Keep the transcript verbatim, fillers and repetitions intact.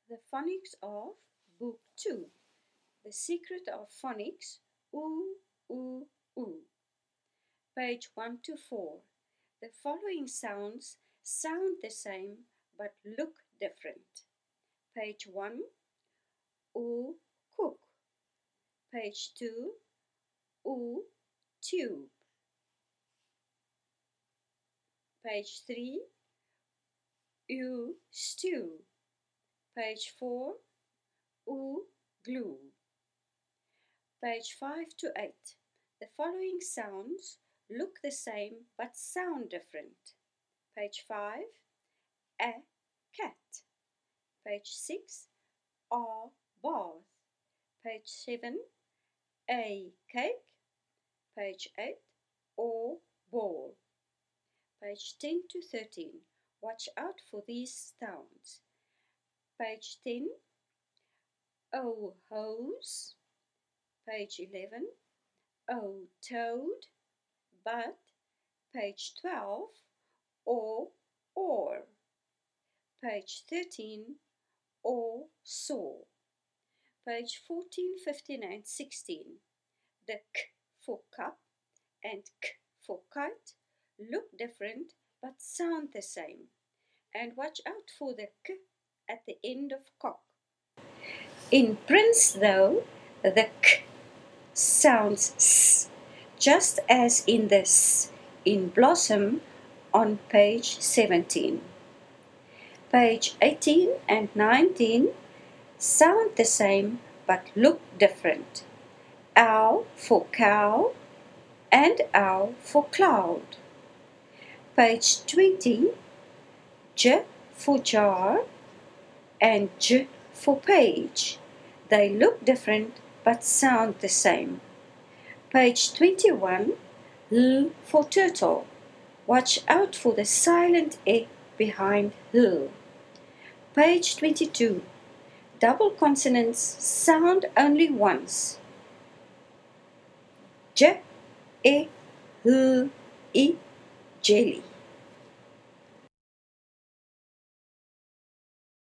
The Phonics of Book two. The Secret of Phonics, oo, oo, oo. Page one to four. The following sounds sound the same but look different. Page one, oo, cook. Page two, oo, tube. Page three, oo, stew. Page four, oo, glue. Page five to eight. The following sounds look the same but sound different. Page five, a cat. Page six, a bath. Page seven, a cake. Page eight, or ball. Page ten to thirteen. Watch out for these sounds. Page ten, oh hose. Page eleven, oh toad. But page twelve, or or. Page thirteen, or saw. Page fourteen, fifteen and sixteen. The k for cup and k for kite look different but sound the same. And watch out for the k at the end of cock. In prince, though, the k sounds s, just as in the s in blossom on page seventeen. Page eighteen and nineteen sound the same but look different. Ow for cow and ow for cloud. Page twenty, j for jar and j for page. They look different but sound the same. Page twenty-one, l for turtle. Watch out for the silent e behind l. Page twenty-two, double consonants sound only once. J, e, l, e, jelly.